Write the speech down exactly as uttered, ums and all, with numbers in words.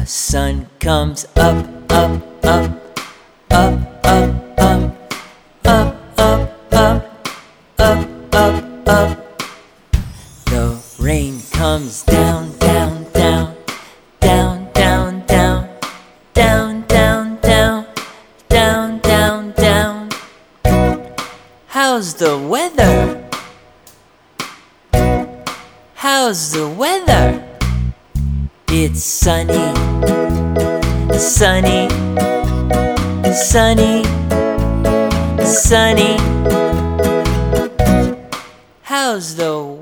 sun comes up, up, up, up, up, up, up, up, up, up, up, up. The rain comes down, down, down, down, down, down, down, down, down, down, down, down. How's the weather? How's the weather? It's sunny, sunny, sunny, sunny. How's the